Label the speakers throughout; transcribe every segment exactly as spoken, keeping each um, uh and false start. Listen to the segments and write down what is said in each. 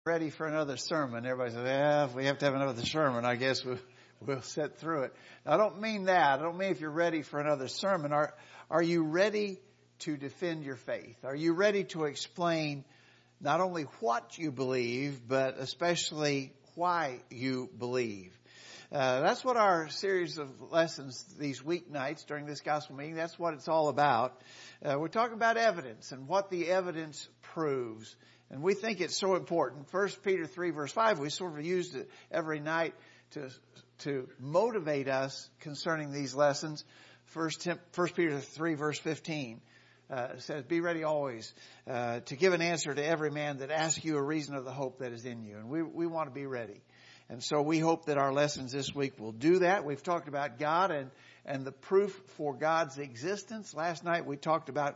Speaker 1: Ready for another sermon. Everybody says, yeah, if we have to have another sermon, I guess we'll, we'll sit through it. I don't mean that. I don't mean if you're ready for another sermon. Are, are you ready to defend your faith? Are you ready to explain not only what you believe, but especially why you believe? Uh, that's what our series of lessons these weeknights during this gospel meeting, that's what it's all about. Uh, we're talking about evidence and what the evidence proves. And we think it's so important. First Peter three verse five, we sort of used it every night to to motivate us concerning these lessons. First, First Peter three verse fifteen uh, says, be ready always uh, to give an answer to every man that asks you a reason of the hope that is in you. And we, we want to be ready. And so we hope that our lessons this week will do that. We've talked about God and, and the proof for God's existence. Last night we talked about,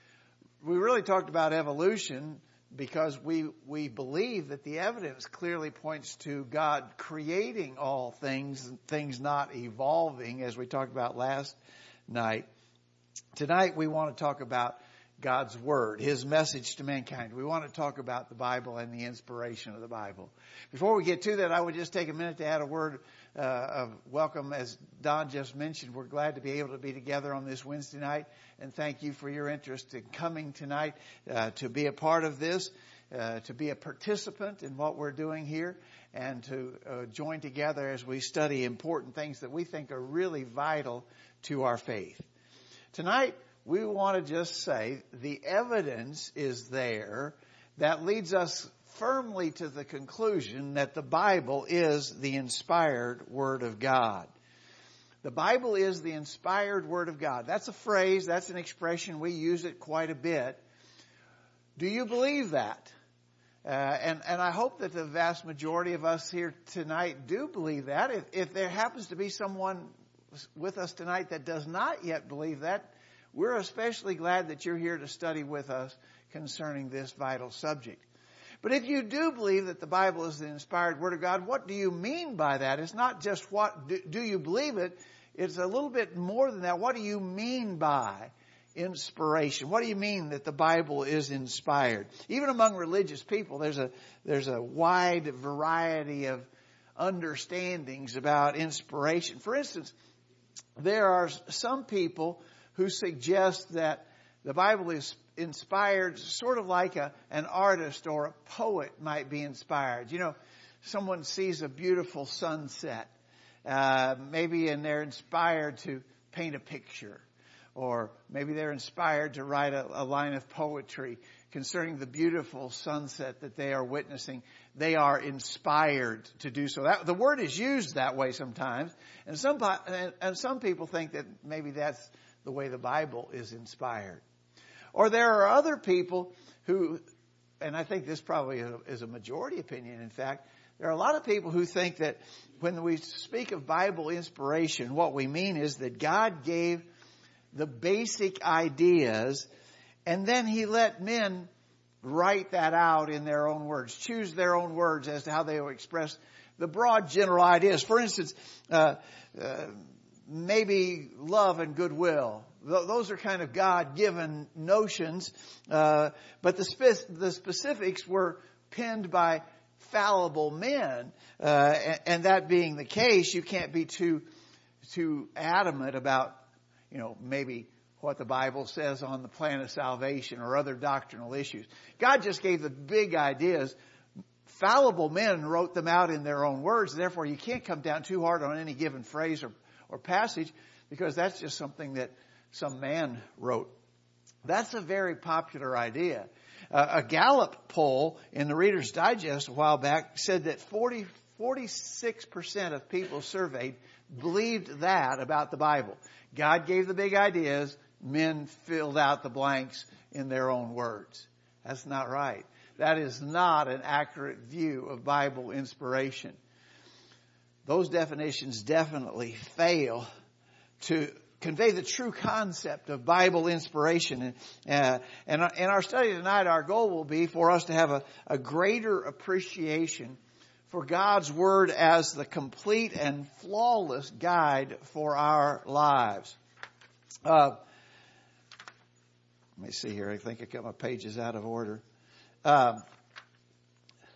Speaker 1: we really talked about evolution, because we we believe that the evidence clearly points to God creating all things and things not evolving, as we talked about last night. Tonight we want to talk about God's Word, His message to mankind. We want to talk about the Bible and the inspiration of the Bible. Before we get to that, I would just take a minute to add a word uh, of welcome. As Don just mentioned, we're glad to be able to be together on this Wednesday night. And thank you for your interest in coming tonight uh, to be a part of this, uh, to be a participant in what we're doing here, and to uh, join together as we study important things that we think are really vital to our faith. Tonight, we want to just say the evidence is there that leads us firmly to the conclusion that the Bible is the inspired Word of God. The Bible is the inspired Word of God. That's a phrase, that's an expression, we use it quite a bit. Do you believe that? Uh, and, and I hope that the vast majority of us here tonight do believe that. If, if there happens to be someone with us tonight that does not yet believe that, we're especially glad that you're here to study with us concerning this vital subject. But if you do believe that the Bible is the inspired Word of God, what do you mean by that? It's not just what, do, do you believe it? It's a little bit more than that. What do you mean by inspiration? What do you mean that the Bible is inspired? Even among religious people, there's a, there's a wide variety of understandings about inspiration. For instance, there are some people who suggest that the Bible is inspired sort of like a, an artist or a poet might be inspired. You know, someone sees a beautiful sunset, uh, maybe, and they're inspired to paint a picture. Or maybe they're inspired to write a, a line of poetry concerning the beautiful sunset that they are witnessing. They are inspired to do so. That, the word is used that way sometimes. And some, and, and some people think that maybe that's the way the Bible is inspired. Or there are other people who, and I think this probably is a majority opinion, in fact, there are a lot of people who think that when we speak of Bible inspiration, what we mean is that God gave the basic ideas and then He let men write that out in their own words, choose their own words as to how they will express the broad general ideas. For instance, uh, uh, maybe love and goodwill. Those are kind of God-given notions, uh, but the, spe- the specifics were penned by fallible men. Uh, and, and that being the case, you can't be too too adamant about, you know, maybe what the Bible says on the plan of salvation or other doctrinal issues. God just gave the big ideas. Fallible men wrote them out in their own words. Therefore, you can't come down too hard on any given phrase or, or passage, because that's just something that some man wrote. That's a very popular idea. Uh, a Gallup poll in the Reader's Digest a while back said that forty, forty-six percent of people surveyed believed that about the Bible. God gave the big ideas, men filled out the blanks in their own words. That's not right. That is not an accurate view of Bible inspiration. Those definitions definitely fail to convey the true concept of Bible inspiration. Uh, and in our study tonight, our goal will be for us to have a, a greater appreciation for God's Word as the complete and flawless guide for our lives. Uh, let me see here. I think I got my pages out of order. Um,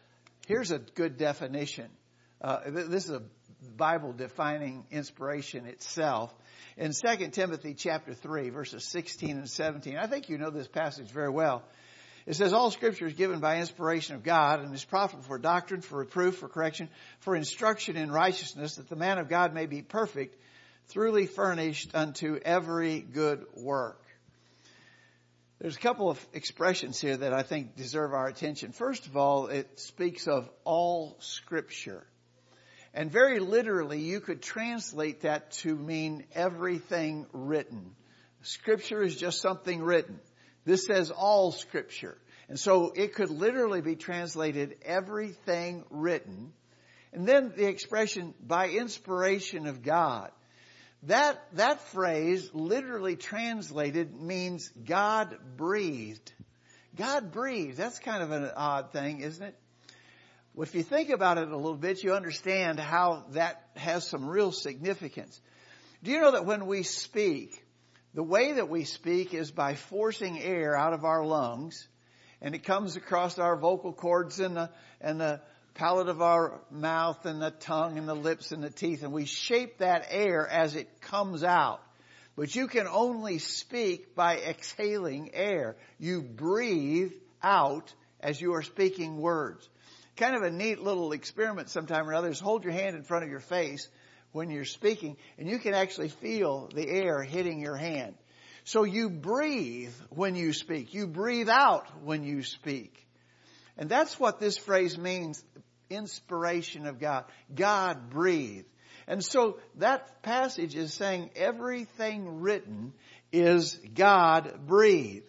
Speaker 1: Here's a good definition. Uh, th- this is a Bible defining inspiration itself. In Second Timothy chapter three, verses sixteen and seventeen, I think you know this passage very well. It says, all Scripture is given by inspiration of God and is profitable for doctrine, for reproof, for correction, for instruction in righteousness, that the man of God may be perfect, thoroughly furnished unto every good work. There's a couple of expressions here that I think deserve our attention. First of all, it speaks of all Scripture. And very literally, you could translate that to mean everything written. Scripture is just something written. This says all Scripture. And so it could literally be translated everything written. And then the expression by inspiration of God. That, that phrase literally translated means God breathed. God breathed. That's kind of an odd thing, isn't it? Well, if you think about it a little bit, you understand how that has some real significance. Do you know that when we speak, the way that we speak is by forcing air out of our lungs, and it comes across our vocal cords and the, and the palate of our mouth and the tongue and the lips and the teeth, and we shape that air as it comes out. But you can only speak by exhaling air. You breathe out as you are speaking words. Kind of a neat little experiment sometime or other is hold your hand in front of your face when you're speaking, and you can actually feel the air hitting your hand. So you breathe when you speak. You breathe out when you speak. And that's what this phrase means, inspiration of God. God breathed. And so that passage is saying everything written is God breathed.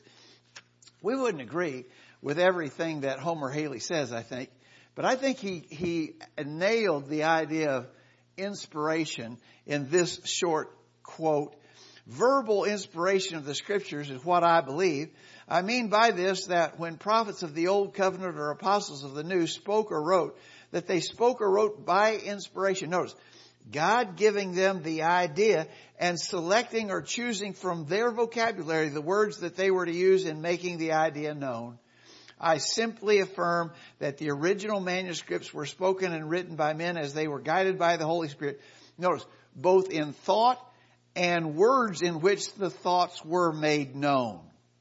Speaker 1: We wouldn't agree with everything that Homer Haley says, I think. But I think he, he nailed the idea of inspiration in this short quote. Verbal inspiration of the Scriptures is what I believe. I mean by this that when prophets of the Old Covenant or apostles of the New spoke or wrote, that they spoke or wrote by inspiration. Notice, God giving them the idea and selecting or choosing from their vocabulary the words that they were to use in making the idea known. I simply affirm that the original manuscripts were spoken and written by men as they were guided by the Holy Spirit. Notice, both in thought and words in which the thoughts were made known.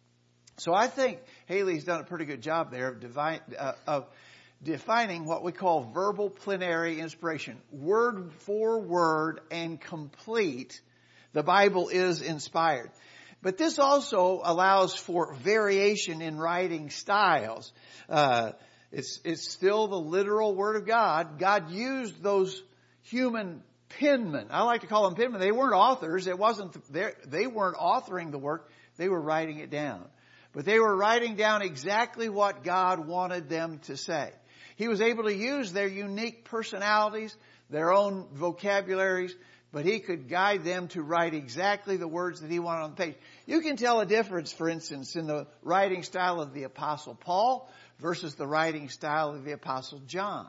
Speaker 1: So I think Haley's done a pretty good job there of, divine, uh, of defining what we call verbal plenary inspiration. Word for word and complete, the Bible is inspired. But this also allows for variation in writing styles. Uh, it's, it's still the literal Word of God. God used those human penmen. I like to call them penmen. They weren't authors. It wasn't, they weren't authoring the work. They were writing it down. But they were writing down exactly what God wanted them to say. He was able to use their unique personalities, their own vocabularies, but He could guide them to write exactly the words that He wanted on the page. You can tell a difference, for instance, in the writing style of the Apostle Paul versus the writing style of the Apostle John.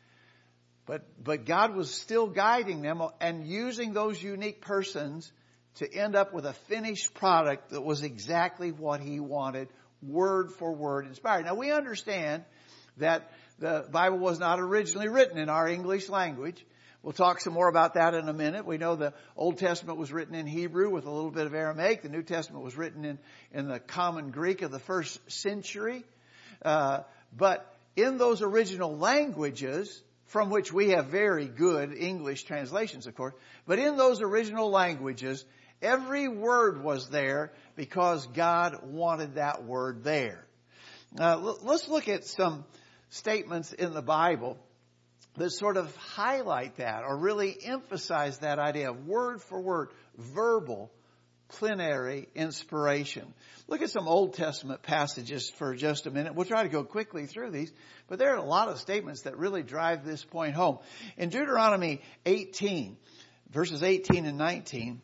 Speaker 1: But, but God was still guiding them and using those unique persons to end up with a finished product that was exactly what He wanted, word for word inspired. Now we understand that the Bible was not originally written in our English language. We'll talk some more about that in a minute. We know the Old Testament was written in Hebrew with a little bit of Aramaic. The New Testament was written in, in the common Greek of the first century. Uh, but in those original languages, from which we have very good English translations, of course, but in those original languages, every word was there because God wanted that word there. Uh, let's look at some statements in the Bible that sort of highlight that or really emphasize that idea of word for word, verbal, plenary inspiration. Look at some Old Testament passages for just a minute. We'll try to go quickly through these, but there are a lot of statements that really drive this point home. In Deuteronomy eighteen, verses eighteen and nineteen,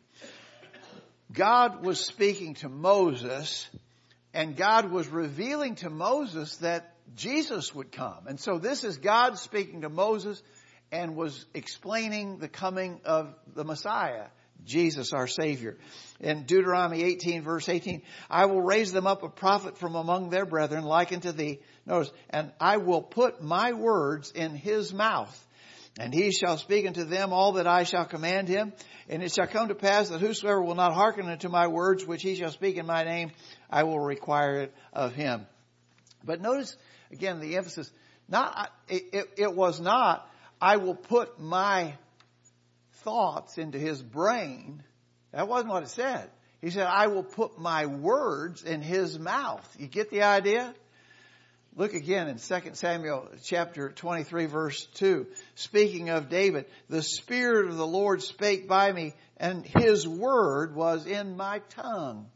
Speaker 1: God was speaking to Moses, and God was revealing to Moses that Jesus would come. And so this is God speaking to Moses and was explaining the coming of the Messiah, Jesus our Savior. In Deuteronomy eighteen verse eighteen, I will raise them up a prophet from among their brethren like unto thee. Notice, and I will put my words in his mouth. And he shall speak unto them all that I shall command him. And it shall come to pass that whosoever will not hearken unto my words, which he shall speak in my name, I will require it of him. But notice, again, the emphasis, not, it, it, it was not, I will put my thoughts into his brain. That wasn't what it said. He said, I will put my words in his mouth. You get the idea? Look again in Second Samuel chapter twenty-three verse two. Speaking of David, the Spirit of the Lord spake by me, and his word was in my tongue.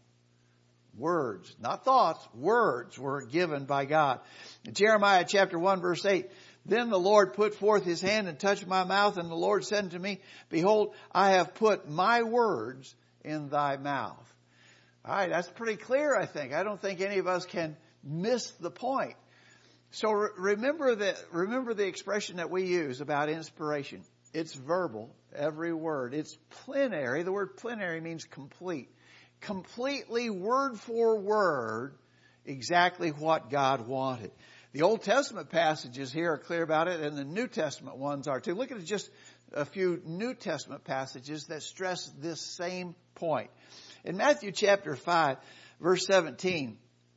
Speaker 1: Words, not thoughts, words were given by God. In Jeremiah chapter one verse eight. Then the Lord put forth his hand and touched my mouth, and the Lord said unto me, behold, I have put my words in thy mouth. All right, that's pretty clear, I think. I don't think any of us can miss the point. So re- remember the, remember the expression that we use about inspiration. It's verbal, every word. It's plenary. The word plenary means complete. Completely, word for word, exactly what God wanted. The Old Testament passages here are clear about it, and the New Testament ones are too. Look at just a few New Testament passages that stress this same point. In Matthew chapter five, verse seventeen,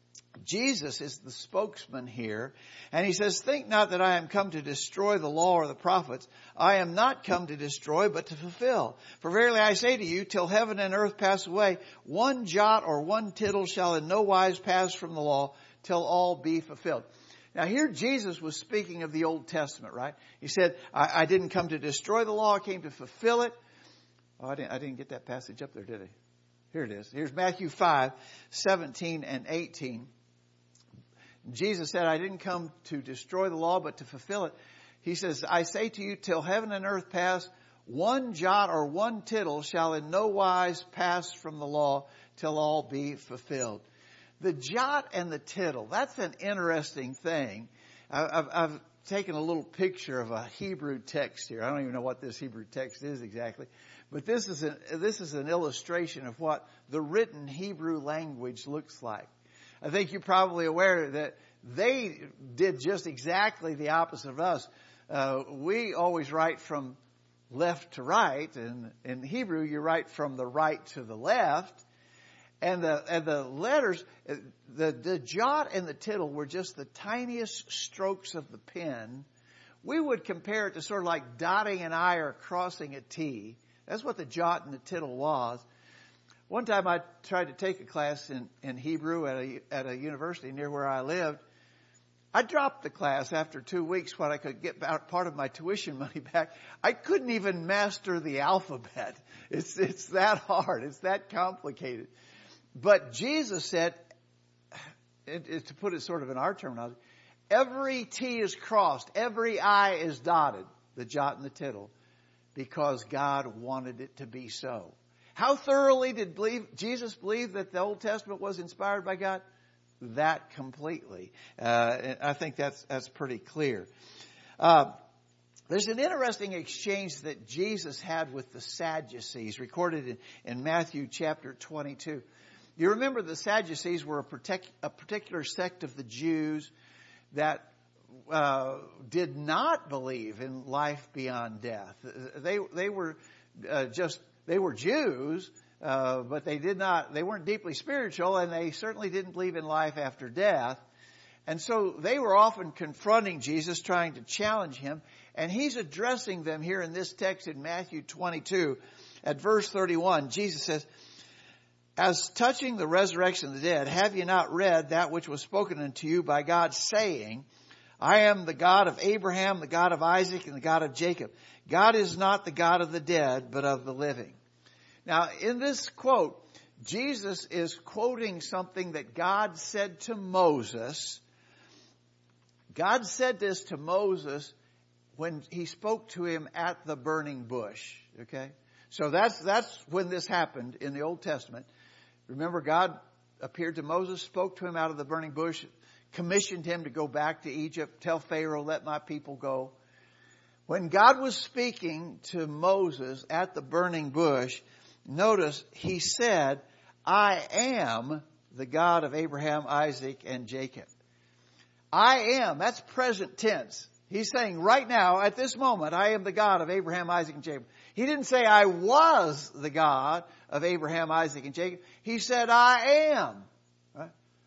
Speaker 1: Jesus is the spokesman here, and he says, think not that I am come to destroy the law or the prophets. I am not come to destroy, but to fulfill. For verily I say to you, till heaven and earth pass away, one jot or one tittle shall in no wise pass from the law, till all be fulfilled. Now here Jesus was speaking of the Old Testament, right? He said, I, I didn't come to destroy the law, I came to fulfill it. Oh, I didn't, I didn't get that passage up there, did I? Here it is. Here's Matthew five, seventeen and eighteen. Jesus said, I didn't come to destroy the law, but to fulfill it. He says, I say to you, till heaven and earth pass, one jot or one tittle shall in no wise pass from the law, till all be fulfilled. The jot and the tittle, that's an interesting thing. I've, I've taken a little picture of a Hebrew text here. I don't even know what this Hebrew text is exactly. But this is an, this is an illustration of what the written Hebrew language looks like. I think you're probably aware that they did just exactly the opposite of us. Uh, we always write from left to right. And in Hebrew, you write from the right to the left. And the, and the letters, the, the jot and the tittle were just the tiniest strokes of the pen. We would compare it to sort of like dotting an I or crossing a T. That's what the jot and the tittle was. One time I tried to take a class in, in Hebrew at a, at a university near where I lived. I dropped the class after two weeks when I could get part of my tuition money back. I couldn't even master the alphabet. It's, it's that hard. It's that complicated. But Jesus said, it, it, to put it sort of in our terminology, every T is crossed, every I is dotted, the jot and the tittle, because God wanted it to be so. How thoroughly did believe, Jesus believe that the Old Testament was inspired by God? That completely. Uh, I think that's that's pretty clear. Uh, there's an interesting exchange that Jesus had with the Sadducees, recorded in, in Matthew chapter twenty-two. You remember the Sadducees were a, protect, a particular sect of the Jews that uh, did not believe in life beyond death. They they were uh, just they were Jews, uh, but they did not they weren't deeply spiritual, and they certainly didn't believe in life after death. And so they were often confronting Jesus, trying to challenge him, and he's addressing them here in this text in Matthew twenty-two at verse thirty-one. Jesus says, as touching the resurrection of the dead, have you not read that which was spoken unto you by God, saying, I am the God of Abraham, the God of Isaac, and the God of Jacob. God is not the God of the dead, but of the living. Now, in this quote, Jesus is quoting something that God said to Moses. God said this to Moses when he spoke to him at the burning bush. Okay? So that's, that's when this happened in the Old Testament. Remember, God appeared to Moses, spoke to him out of the burning bush, commissioned him to go back to Egypt, tell Pharaoh, let my people go. When God was speaking to Moses at the burning bush, notice he said, I am the God of Abraham, Isaac, and Jacob. I am. That's present tense. He's saying right now, at this moment, I am the God of Abraham, Isaac, and Jacob. He didn't say I was the God of Abraham, Isaac, and Jacob. He said I am. Right?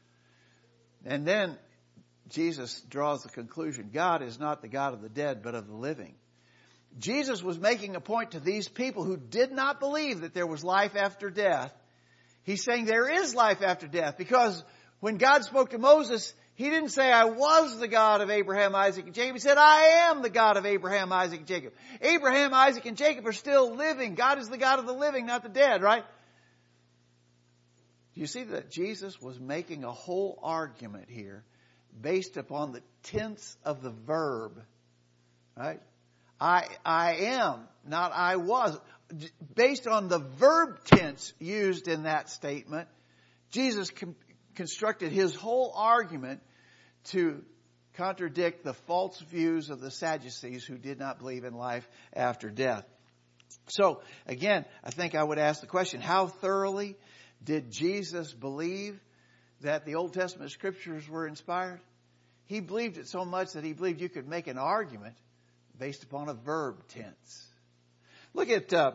Speaker 1: And then Jesus draws the conclusion. God is not the God of the dead, but of the living. Jesus was making a point to these people who did not believe that there was life after death. He's saying there is life after death, because when God spoke to Moses, He didn't say, I was the God of Abraham, Isaac, and Jacob. He said, I am the God of Abraham, Isaac, and Jacob. Abraham, Isaac, and Jacob are still living. God is the God of the living, not the dead, right? Do you see that Jesus was making a whole argument here based upon the tense of the verb, right? I, I am, not I was. Based on the verb tense used in that statement, Jesus com- constructed his whole argument to contradict the false views of the Sadducees who did not believe in life after death. So, again, I think I would ask the question, how thoroughly did Jesus believe that the Old Testament scriptures were inspired? He believed it so much that he believed you could make an argument based upon a verb tense. Look at uh,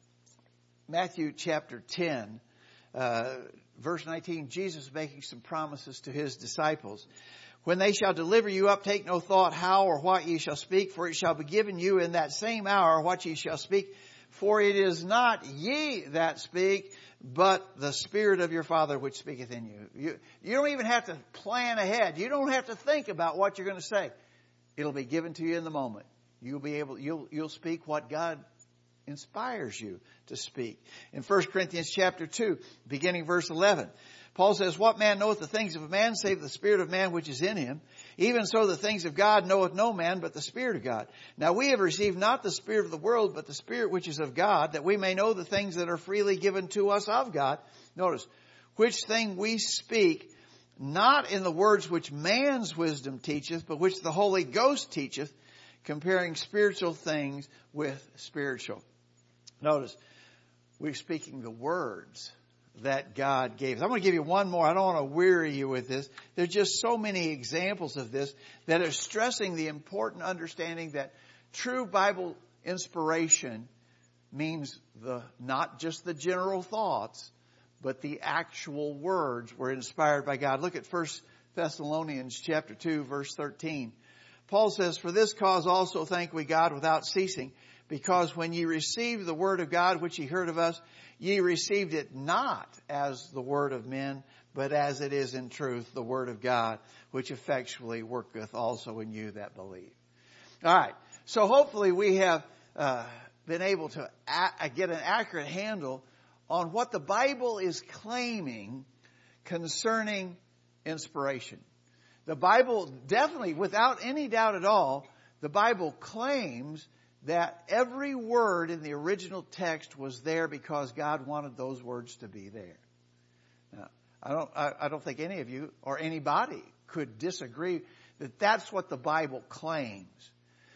Speaker 1: Matthew chapter ten, uh, verse nineteen. Jesus is making some promises to his disciples. When they shall deliver you up, take no thought how or what ye shall speak, for it shall be given you in that same hour what ye shall speak. For it is not ye that speak, but the Spirit of your Father which speaketh in you. You, you don't even have to plan ahead. You don't have to think about what you're going to say. It'll be given to you in the moment. You'll be able, you'll, you'll speak what God inspires you to speak. In First Corinthians chapter two, beginning verse eleven, Paul says, what man knoweth the things of a man, save the spirit of man which is in him? Even so the things of God knoweth no man, but the Spirit of God. Now we have received not the spirit of the world, but the Spirit which is of God, that we may know the things that are freely given to us of God. Notice, which thing we speak, not in the words which man's wisdom teacheth, but which the Holy Ghost teacheth, comparing spiritual things with spiritual. Notice, we're speaking the words that God gave us. I'm going to give you one more. I don't want to weary you with this. There's just so many examples of this that are stressing the important understanding that true Bible inspiration means the not just the general thoughts, but the actual words were inspired by God. Look at First Thessalonians chapter two, verse thirteen. Paul says, for this cause also thank we God without ceasing, because when ye received the word of God which ye heard of us, ye received it not as the word of men, but as it is in truth the word of God, which effectually worketh also in you that believe. All right. So hopefully we have uh, been able to a- get an accurate handle on what the Bible is claiming concerning inspiration. The Bible definitely, without any doubt at all, the Bible claims that every word in the original text was there because God wanted those words to be there. Now, I don't, I, I don't think any of you or anybody could disagree that that's what the Bible claims.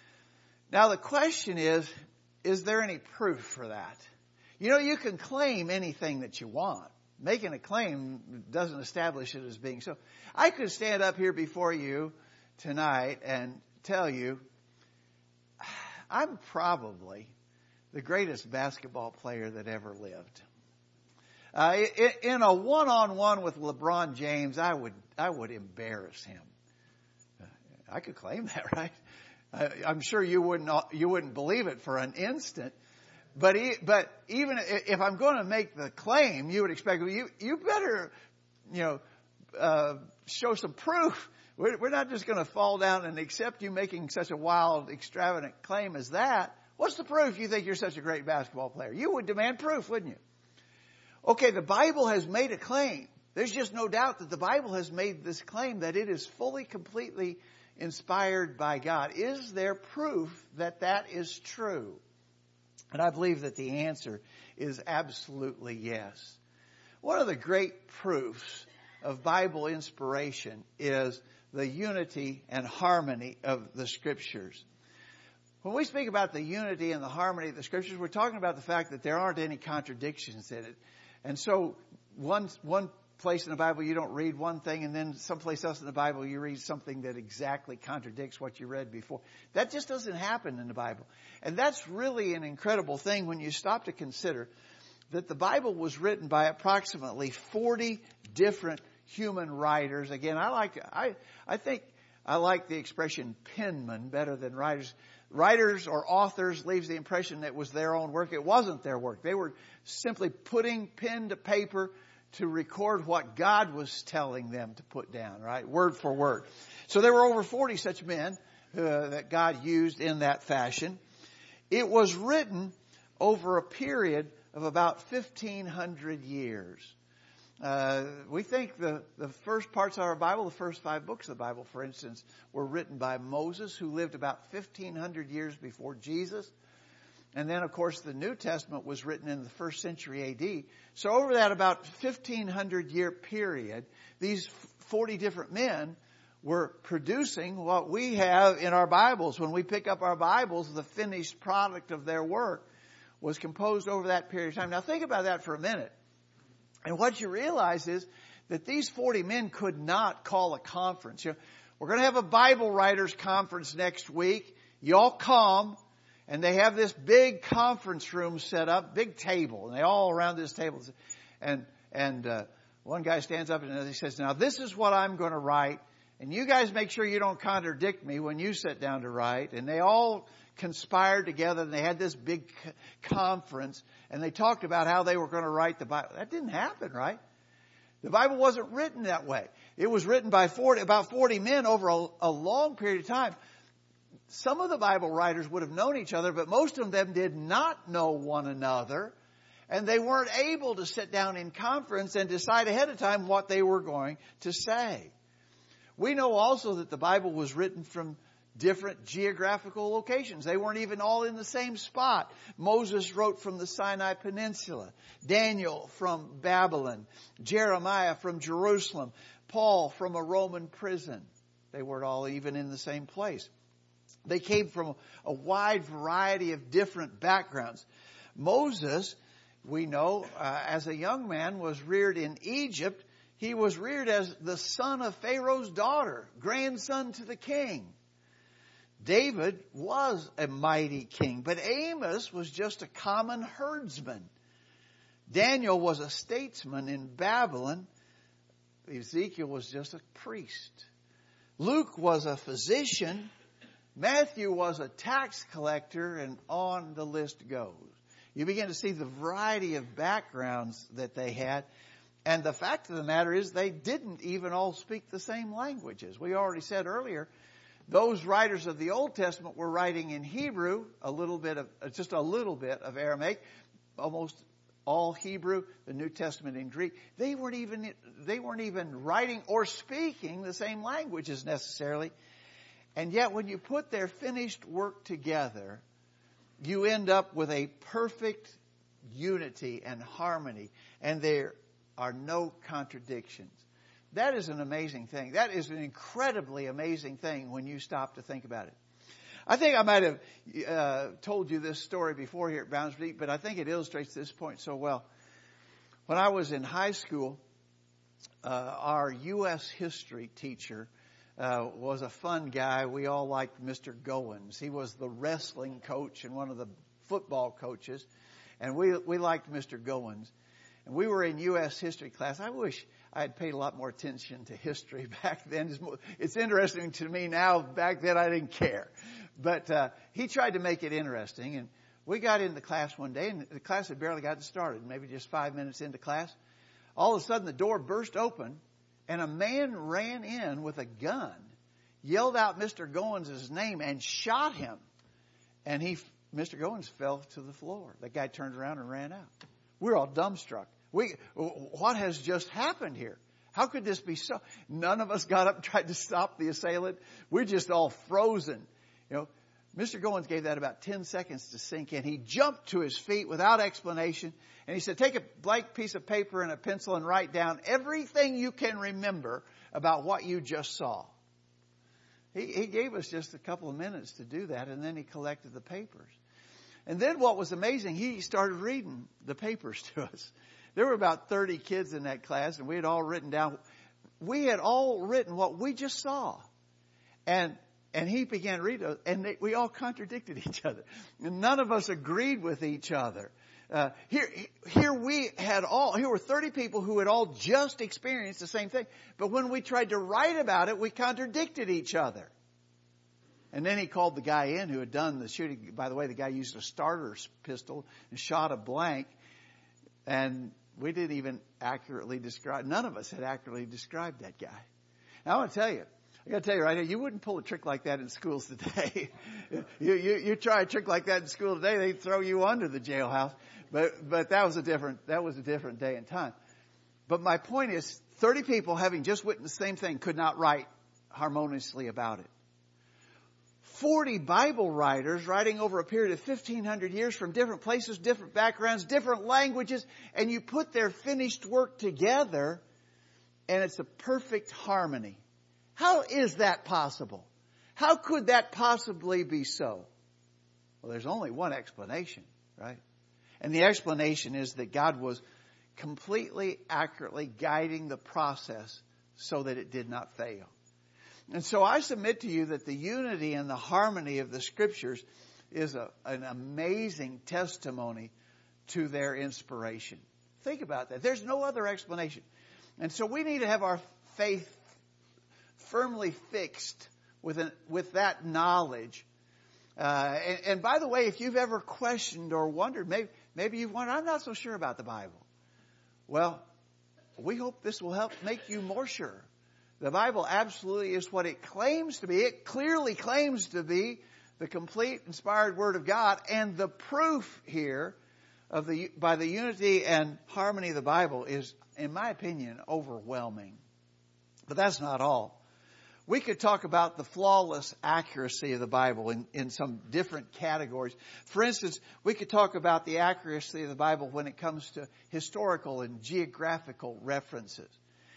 Speaker 1: Now, the question is, is there any proof for that? You know, you can claim anything that you want. Making a claim doesn't establish it as being so. I could stand up here before you tonight and tell you, I'm probably the greatest basketball player that ever lived. Uh, in a one-on-one with LeBron James, I would I would embarrass him. I could claim that, right? I, I'm sure you wouldn't you wouldn't believe it for an instant. But he, but even if I'm going to make the claim, you would expect you you better, you know, uh, show some proof. We're, we're not just going to fall down and accept you making such a wild, extravagant claim as that. What's the proof you think you're such a great basketball player? You would demand proof, wouldn't you? Okay, the Bible has made a claim. There's just no doubt that the Bible has made this claim that it is fully, completely inspired by God. Is there proof that that is true? And I believe that the answer is absolutely yes. One of the great proofs of Bible inspiration is the unity and harmony of the Scriptures. When we speak about the unity and the harmony of the Scriptures, we're talking about the fact that there aren't any contradictions in it. And so one, one place in the Bible you don't read one thing, and then someplace else in the Bible you read something that exactly contradicts what you read before. That just doesn't happen in the Bible. And that's really an incredible thing when you stop to consider that the Bible was written by approximately forty different human writers. Again, I like, I, I think I like the expression penman better than writers. Writers or authors leaves the impression that it was their own work. It wasn't their work. They were simply putting pen to paper to record what God was telling them to put down, right? Word for word. So there were over forty such men uh, that God used in that fashion. It was written over a period of about fifteen hundred years. Uh, we think the, the first parts of our Bible, the first five books of the Bible, for instance, were written by Moses, who lived about fifteen hundred years before Jesus. And then, of course, the New Testament was written in the first century A D. So over that about fifteen hundred year period, these forty different men were producing what we have in our Bibles. When we pick up our Bibles, the finished product of their work was composed over that period of time. Now think about that for a minute. And what you realize is that these forty men could not call a conference. You know, we're going to have a Bible writers conference next week. You all come, and they have this big conference room set up, big table, and they all around this table. And and uh, one guy stands up and he says, "Now this is what I'm going to write, and you guys make sure you don't contradict me when you sit down to write." And they all conspired together, and they had this big conference, and they talked about how they were going to write the Bible. That didn't happen, right? The Bible wasn't written that way. It was written by forty, about forty men over a, a long period of time. Some of the Bible writers would have known each other, but most of them did not know one another, and they weren't able to sit down in conference and decide ahead of time what they were going to say. We know also that the Bible was written from different geographical locations. They weren't even all in the same spot. Moses wrote from the Sinai Peninsula. Daniel from Babylon. Jeremiah from Jerusalem. Paul from a Roman prison. They weren't all even in the same place. They came from a wide variety of different backgrounds. Moses, we know, uh, as a young man, was reared in Egypt. He was reared as the son of Pharaoh's daughter, grandson to the king. David was a mighty king, but Amos was just a common herdsman. Daniel was a statesman in Babylon. Ezekiel was just a priest. Luke was a physician. Matthew was a tax collector, and on the list goes. You begin to see the variety of backgrounds that they had. And the fact of the matter is they didn't even all speak the same languages. We already said earlier, those writers of the Old Testament were writing in Hebrew, a little bit of, just a little bit of Aramaic, almost all Hebrew, the New Testament in Greek. They weren't even, they weren't even writing or speaking the same languages necessarily. And yet when you put their finished work together, you end up with a perfect unity and harmony, and there are no contradictions. That is an amazing thing. That is an incredibly amazing thing when you stop to think about it. I think I might have uh, told you this story before here at Boundsby, but I think it illustrates this point so well. When I was in high school, uh, our U S history teacher uh, was a fun guy. We all liked Mister Goins. He was the wrestling coach and one of the football coaches, and we we liked Mister Goins. And we were in U S history class. I wish I had paid a lot more attention to history back then. It's, more, it's interesting to me now. Back then I didn't care. But uh, he tried to make it interesting. And we got into class one day, and the class had barely gotten started, maybe just five minutes into class. All of a sudden the door burst open, and a man ran in with a gun, yelled out Mister Goins' name, and shot him. And he, Mister Goins fell to the floor. That guy turned around and ran out. We're all dumbstruck. We, what has just happened here? How could this be so? None of us got up and tried to stop the assailant. We're just all frozen. You know, Mister Goins gave that about ten seconds to sink in. He jumped to his feet without explanation, and he said, take a blank piece of paper and a pencil and write down everything you can remember about what you just saw. He, he gave us just a couple of minutes to do that, and then he collected the papers. And then what was amazing, he started reading the papers to us. There were about thirty kids in that class, and we had all written down, we had all written what we just saw. And and he began reading, and they, we all contradicted each other. And none of us agreed with each other. Uh, here, here we had all, here were thirty people who had all just experienced the same thing. But when we tried to write about it, we contradicted each other. And then he called the guy in who had done the shooting. By the way, the guy used a starter pistol and shot a blank. And we didn't even accurately describe, none of us had accurately described that guy. Now I want to tell you, I got to tell you right here, you wouldn't pull a trick like that in schools today. you, you, you try a trick like that in school today, they'd throw you under the jailhouse. But, but that was a different, that was a different day and time. But my point is, thirty people having just witnessed the same thing could not write harmoniously about it. forty Bible writers writing over a period of fifteen hundred years from different places, different backgrounds, different languages, and you put their finished work together and it's a perfect harmony. How is that possible? How could that possibly be so? Well, there's only one explanation, right? And the explanation is that God was completely, accurately guiding the process so that it did not fail. And so I submit to you that the unity and the harmony of the Scriptures is a, an amazing testimony to their inspiration. Think about that. There's no other explanation. And so we need to have our faith firmly fixed with an, with that knowledge. Uh, and, and by the way, if you've ever questioned or wondered, maybe, maybe you've wondered, I'm not so sure about the Bible. Well, we hope this will help make you more sure. The Bible absolutely is what it claims to be. It clearly claims to be the complete inspired Word of God. And the proof here of the by the unity and harmony of the Bible is, in my opinion, overwhelming. But that's not all. We could talk about the flawless accuracy of the Bible in, in some different categories. For instance, we could talk about the accuracy of the Bible when it comes to historical and geographical references.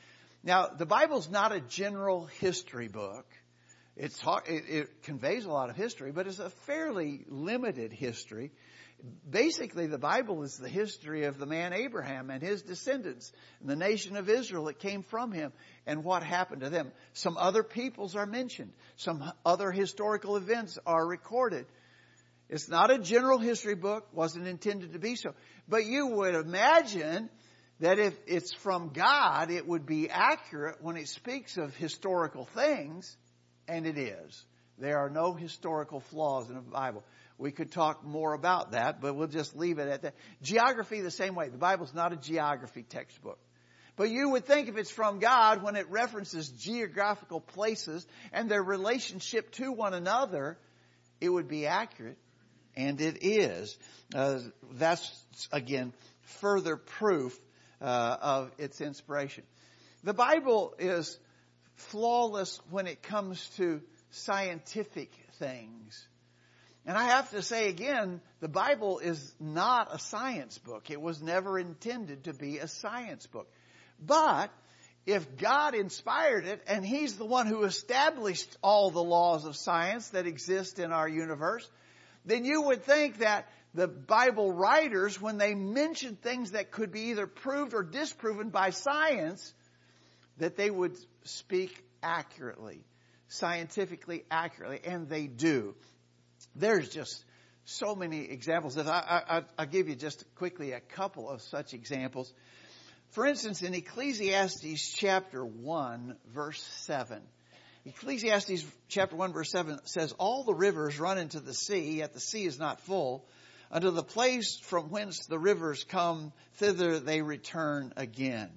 Speaker 1: Now, the Bible's not a general history book. It's, it, it conveys a lot of history, but it's a fairly limited history. Basically, the Bible is the history of the man Abraham and his descendants and the nation of Israel that came from him and what happened to them. Some other peoples are mentioned. Some other historical events are recorded. It's not a general history book, wasn't intended to be so. But you would imagine that if it's from God, it would be accurate when it speaks of historical things, and it is. There are no historical flaws in the Bible. We could talk more about that, but we'll just leave it at that. Geography the same way. The Bible's not a geography textbook. But you would think if it's from God, when it references geographical places and their relationship to one another, it would be accurate. And it is. Uh, that's, again, further proof uh, of its inspiration. The Bible is flawless when it comes to scientific things. And I have to say again, the Bible is not a science book. It was never intended to be a science book. But if God inspired it, and He's the one who established all the laws of science that exist in our universe, then you would think that the Bible writers, when they mention things that could be either proved or disproven by science, that they would speak accurately, scientifically accurately, and they do. There's just so many examples. That I, I, I'll give you just quickly a couple of such examples. For instance, in Ecclesiastes chapter one, verse seven. Ecclesiastes chapter one, verse seven says, "All the rivers run into the sea, yet the sea is not full. Unto the place from whence the rivers come, thither they return again."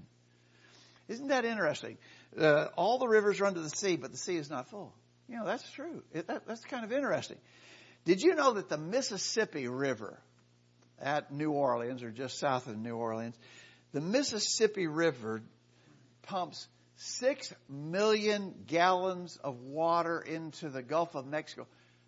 Speaker 1: Isn't that interesting? Uh, all the rivers run to the sea, but the sea is not full. You know, that's true. It, that, that's kind of interesting. Did you know that the Mississippi River at New Orleans, or just south of New Orleans, the Mississippi River pumps six million gallons of water into the Gulf of Mexico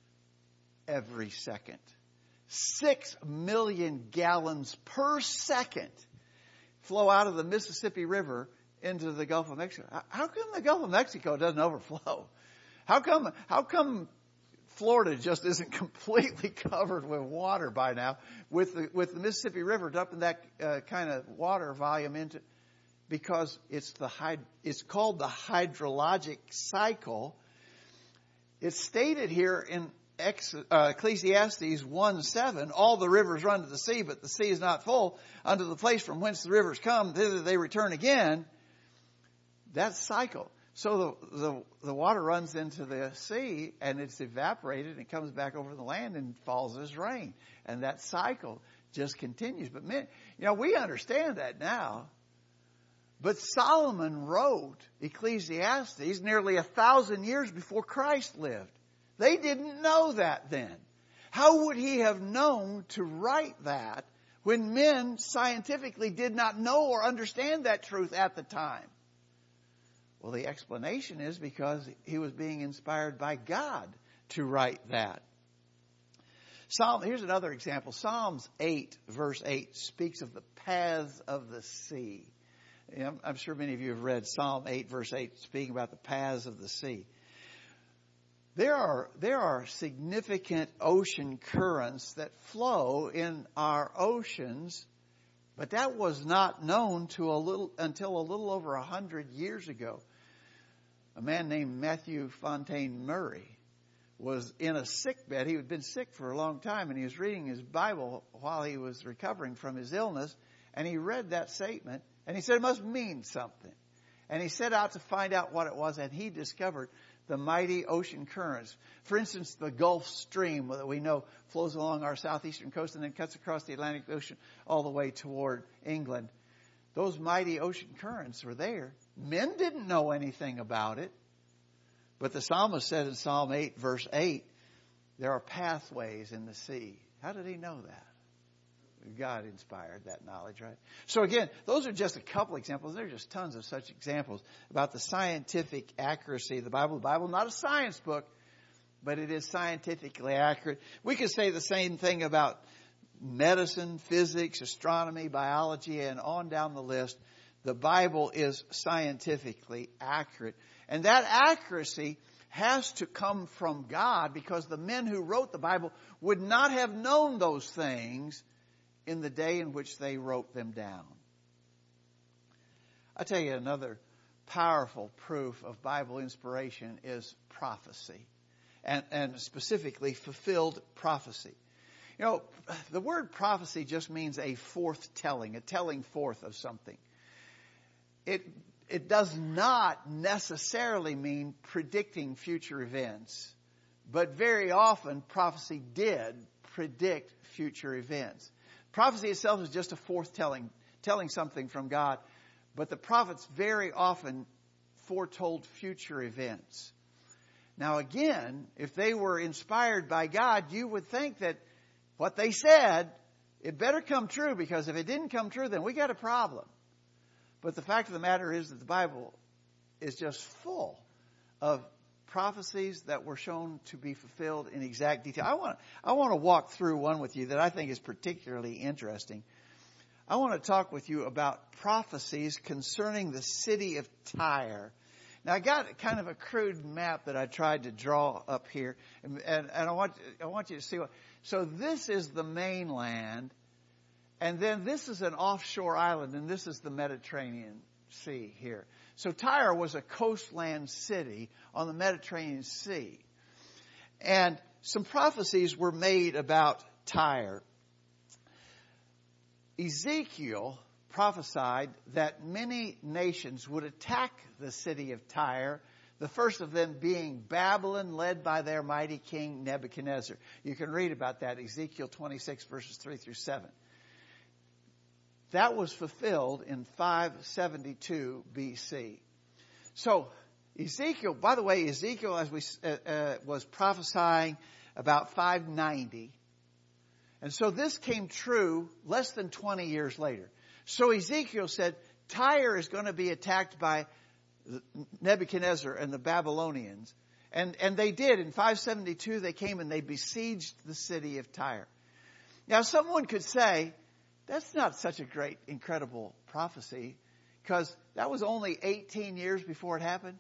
Speaker 1: every second? Six million gallons per second flow out of the Mississippi River into the Gulf of Mexico. How come the Gulf of Mexico doesn't overflow? How come, how come Florida just isn't completely covered with water by now, with the, with the Mississippi River dumping that uh, kind of water volume into, because it's the hyd, it's called the hydrologic cycle. It's stated here in Ex, uh, Ecclesiastes one seven, all the rivers run to the sea, but the sea is not full. Unto the place from whence the rivers come, thither they return again. That cycle. So the, the, the water runs into the sea and it's evaporated and comes back over the land and falls as rain. And that cycle just continues. But man, you know, we understand that now. But Solomon wrote Ecclesiastes nearly a thousand years before Christ lived. They didn't know that then. How would he have known to write that when men scientifically did not know or understand that truth at the time? Well, the explanation is because he was being inspired by God to write that. Psalm, here's another example. Psalms eight, verse eight, speaks of the paths of the sea. I'm, I'm sure many of you have read Psalm eight, verse eight, speaking about the paths of the sea. There are, there are significant ocean currents that flow in our oceans, but that was not known to a little, until a little over a hundred years ago. A man named Matthew Fontaine Murray was in a sick bed. He had been sick for a long time, and he was reading his Bible while he was recovering from his illness, and he read that statement, and he said it must mean something. And he set out to find out what it was, and he discovered the mighty ocean currents. For instance, the Gulf Stream that we know flows along our southeastern coast and then cuts across the Atlantic Ocean all the way toward England. Those mighty ocean currents were there. Men didn't know anything about it. But the psalmist said in Psalm eight, verse eight, there are pathways in the sea. How did he know that? God inspired that knowledge, right? So again, those are just a couple examples. There are just tons of such examples about the scientific accuracy of the Bible. The Bible, not a science book, but it is scientifically accurate. We could say the same thing about medicine, physics, astronomy, biology, and on down the list. The Bible is scientifically accurate. And that accuracy has to come from God, because the men who wrote the Bible would not have known those things in the day in which they wrote them down. I tell you, another powerful proof of Bible inspiration is prophecy, and, and specifically fulfilled prophecy. You know, the word prophecy just means a forth telling, a telling forth of something. It, it does not necessarily mean predicting future events, but very often prophecy did predict future events. Prophecy itself is just a forthtelling, telling something from God. But the prophets very often foretold future events. Now again, if they were inspired by God, you would think that what they said, it better come true, because if it didn't come true, then we got a problem. But the fact of the matter is that the Bible is just full of prophecies that were shown to be fulfilled in exact detail. I want, I want to walk through one with you that I think is particularly interesting. I want to talk with you about prophecies concerning the city of Tyre. Now, I got kind of a crude map that I tried to draw up here, and, and, and I want I want you to see what. So this is the mainland, and then this is an offshore island, and this is the Mediterranean Sea here. So Tyre was a coastland city on the Mediterranean Sea. And some prophecies were made about Tyre. Ezekiel prophesied that many nations would attack the city of Tyre, the first of them being Babylon, led by their mighty king Nebuchadnezzar. You can read about that, Ezekiel twenty-six, verses three through seven. That was fulfilled in five seventy-two B C. So Ezekiel, by the way, Ezekiel, as we uh, uh, was prophesying about five ninety. And so this came true less than twenty years later. So Ezekiel said, Tyre is going to be attacked by Nebuchadnezzar and the Babylonians. And, and they did. In five seventy-two, they came and they besieged the city of Tyre. Now, someone could say, that's not such a great, incredible prophecy, because that was only eighteen years before it happened.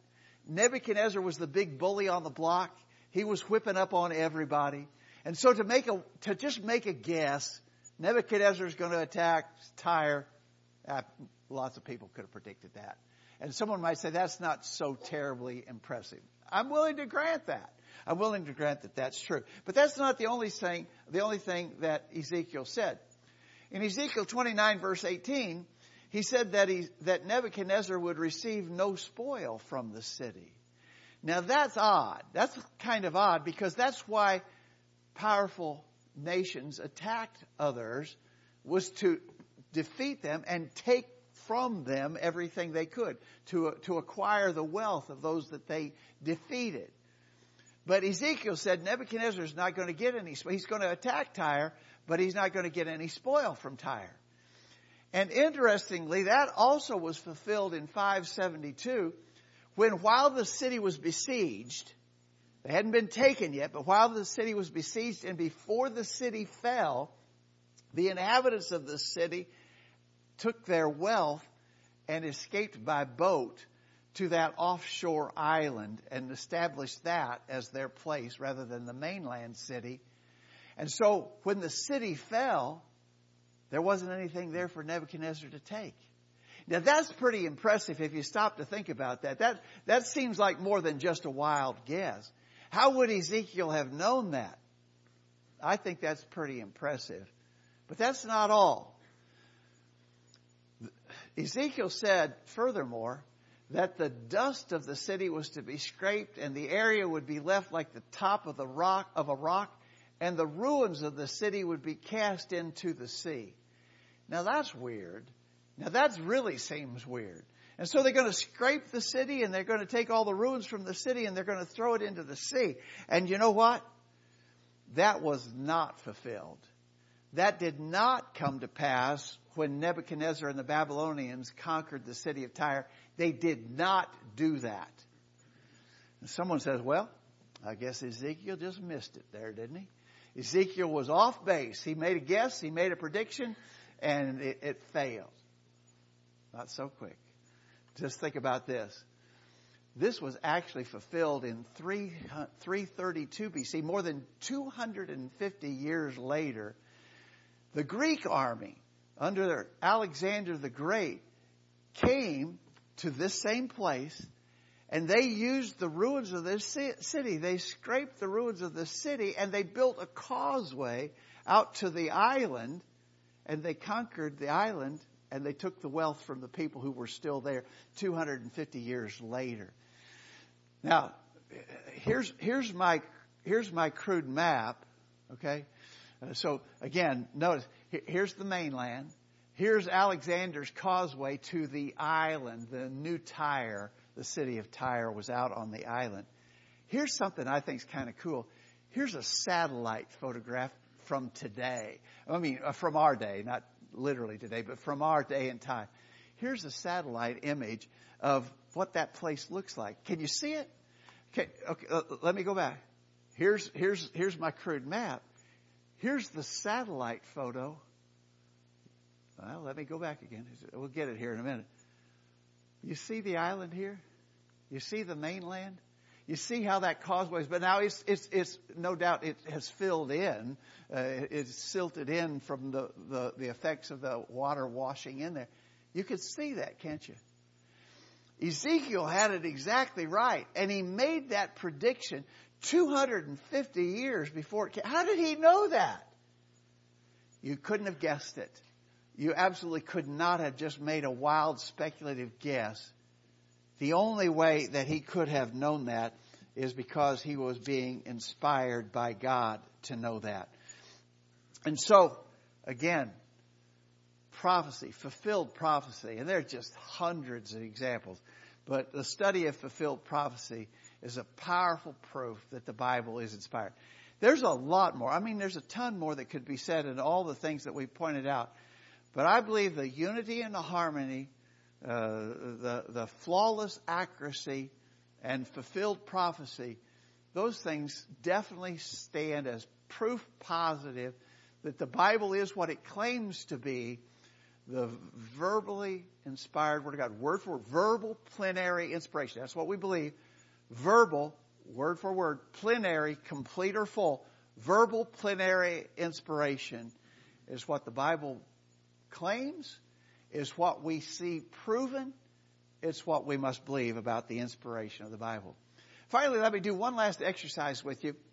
Speaker 1: Nebuchadnezzar was the big bully on the block. He was whipping up on everybody. And so to make a, to just make a guess, Nebuchadnezzar is going to attack Tyre. Uh, lots of people could have predicted that. And someone might say that's not so terribly impressive. I'm willing to grant that. I'm willing to grant that that's true. But that's not the only thing, the only thing that Ezekiel said. In Ezekiel twenty-nine verse eighteen, he said that he, that Nebuchadnezzar would receive no spoil from the city. Now that's odd. That's kind of odd because that's why powerful nations attacked others, was to defeat them and take from them everything they could, to, to acquire the wealth of those that they defeated. But Ezekiel said Nebuchadnezzar is not going to get any, he's going to attack Tyre, but he's not going to get any spoil from Tyre. And interestingly, that also was fulfilled in five seventy-two, when while the city was besieged, they hadn't been taken yet, but while the city was besieged and before the city fell, the inhabitants of the city took their wealth and escaped by boat to that offshore island and established that as their place rather than the mainland city. And so when the city fell, there wasn't anything there for Nebuchadnezzar to take. Now that's pretty impressive if you stop to think about that. That, that seems like more than just a wild guess. How would Ezekiel have known that? I think that's pretty impressive. But that's not all. Ezekiel said, furthermore, that the dust of the city was to be scraped and the area would be left like the top of the rock of a rock, and the ruins of the city would be cast into the sea. Now that's weird. Now that really seems weird. And so they're going to scrape the city and they're going to take all the ruins from the city and they're going to throw it into the sea. And you know what? That was not fulfilled. That did not come to pass when Nebuchadnezzar and the Babylonians conquered the city of Tyre. They did not do that. And someone says, well, I guess Ezekiel just missed it there, didn't he? Ezekiel was off base. He made a guess, he made a prediction, and it, it failed. Not so quick. Just think about this. This was actually fulfilled in three thirty-two B C, more than two hundred fifty years later. The Greek army, under Alexander the Great, came to this same place, and they used the ruins of this city. They scraped the ruins of the city, and they built a causeway out to the island, and they conquered the island, and they took the wealth from the people who were still there two hundred fifty years later. Now, here's, here's my, here's my crude map. Okay. Uh, so again, notice, here's the mainland. Here's Alexander's causeway to the island. The new Tyre, the city of Tyre, was out on the island. Here's something I think is kind of cool. Here's a satellite photograph from today. I mean, uh, from our day, not literally today, but from our day and time. Here's a satellite image of what that place looks like. Can you see it? Okay, okay. Uh, let me go back. Here's here's here's my crude map. Here's the satellite photo. Well, let me go back again. We'll get it here in a minute. You see the island here? You see the mainland? You see how that causeway is, but now it's, it's, it's no doubt it has filled in. Uh, it's silted in from the, the, the effects of the water washing in there. You can see that, can't you? Ezekiel had it exactly right, and he made that prediction two hundred fifty years before it came. How did he know that? You couldn't have guessed it. You absolutely could not have just made a wild speculative guess. The only way that he could have known that is because he was being inspired by God to know that. And so, again, prophecy, fulfilled prophecy, and there are just hundreds of examples, but the study of fulfilled prophecy is a powerful proof that the Bible is inspired. There's a lot more. I mean, there's a ton more that could be said in all the things that we pointed out. But I believe the unity and the harmony, uh, the, the flawless accuracy and fulfilled prophecy, those things definitely stand as proof positive that the Bible is what it claims to be, the verbally inspired Word of God. Word for word, verbal plenary inspiration. That's what we believe. verbal, word for word, plenary, complete or full, verbal plenary inspiration is what the Bible claims, is what we see proven. It's what we must believe about the inspiration of the Bible. Finally, let me do one last exercise with you.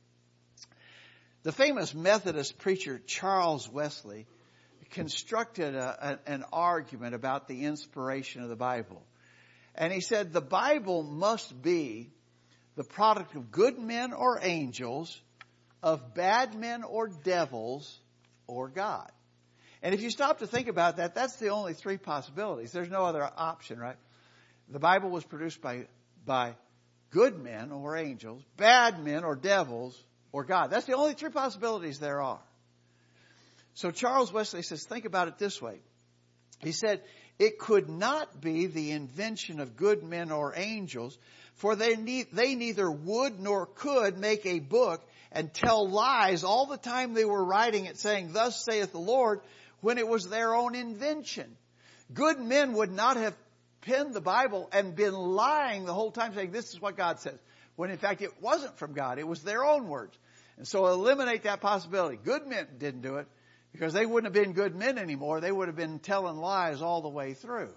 Speaker 1: The famous Methodist preacher Charles Wesley constructed a, a, an argument about the inspiration of the Bible. And he said the Bible must be the product of good men or angels, of bad men or devils, or God. And if you stop to think about that, that's the only three possibilities. There's no other option, right? The Bible was produced by, by good men or angels, bad men or devils, or God. That's the only three possibilities there are. So Charles Wesley says, think about it this way. He said, it could not be the invention of good men or angels, for they, ne- they neither would nor could make a book and tell lies all the time they were writing it, saying, thus saith the Lord, when it was their own invention. Good men would not have penned the Bible and been lying the whole time, saying this is what God says, when in fact it wasn't from God. It was their own words. And so eliminate that possibility. Good men didn't do it because they wouldn't have been good men anymore. They would have been telling lies all the way through.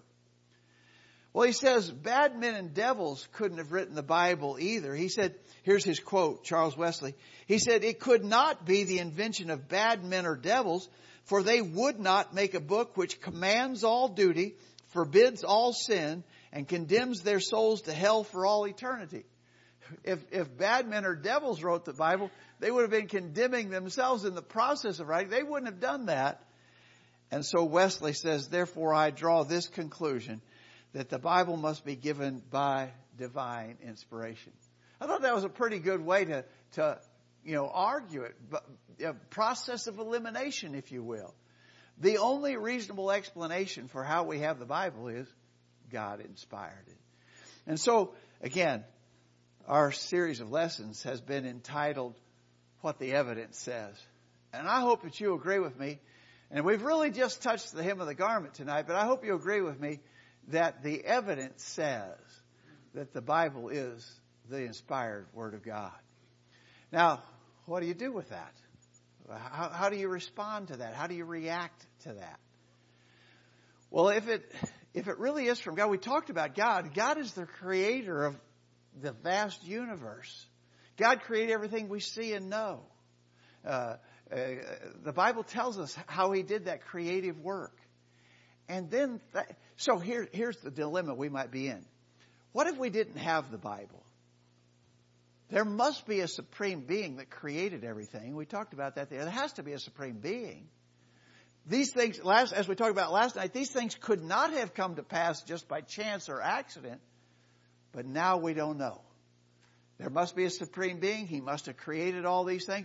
Speaker 1: Well, he says bad men and devils couldn't have written the Bible either. He said, here's his quote, Charles Wesley. He said, it could not be the invention of bad men or devils, for they would not make a book which commands all duty, forbids all sin, and condemns their souls to hell for all eternity. If, if bad men or devils wrote the Bible, they would have been condemning themselves in the process of writing. They wouldn't have done that. And so Wesley says, therefore I draw this conclusion, that the Bible must be given by divine inspiration. I thought that was a pretty good way to, to you know, argue it. But a process of elimination, if you will. The only reasonable explanation for how we have the Bible is God inspired it. And so, again, our series of lessons has been entitled, What the Evidence Says. And I hope that you agree with me. And we've really just touched the hem of the garment tonight, but I hope you agree with me that the evidence says that the Bible is the inspired Word of God. Now, what do you do with that? How, how do you respond to that? How do you react to that? Well, if it if it really is from God, we talked about God. God is the creator of the vast universe. God created everything we see and know. Uh, uh, the Bible tells us how He did that creative work. And then, th- so here, here's the dilemma we might be in. What if we didn't have the Bible? There must be a supreme being that created everything. We talked about that there. There has to be a supreme being. These things, last, as we talked about last night, these things could not have come to pass just by chance or accident. But now we don't know. There must be a supreme being. He must have created all these things.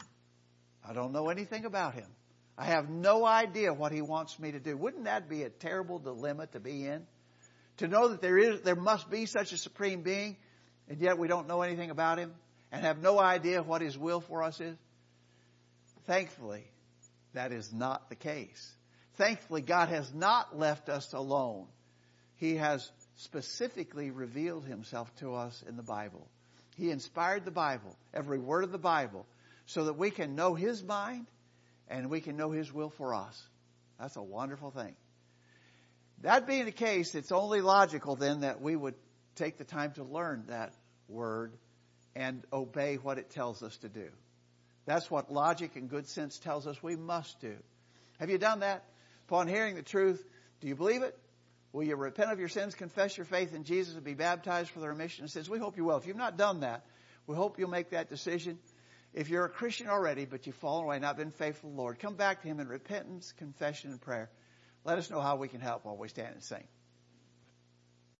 Speaker 1: I don't know anything about Him. I have no idea what He wants me to do. Wouldn't that be a terrible dilemma to be in? To know that there is, there must be such a supreme being, and yet we don't know anything about Him and have no idea what His will for us is? Thankfully, that is not the case. Thankfully, God has not left us alone. He has specifically revealed Himself to us in the Bible. He inspired the Bible, every word of the Bible, so that we can know His mind and we can know His will for us. That's a wonderful thing. That being the case, it's only logical then that we would take the time to learn that word and obey what it tells us to do. That's what logic and good sense tells us we must do. Have you done that? Upon hearing the truth, do you believe it? Will you repent of your sins, confess your faith in Jesus, and be baptized for the remission of sins? We hope you will. If you've not done that, we hope you'll make that decision. If you're a Christian already, but you've fallen away, not been faithful to the Lord, come back to Him in repentance, confession, and prayer. Let us know how we can help while we stand and sing.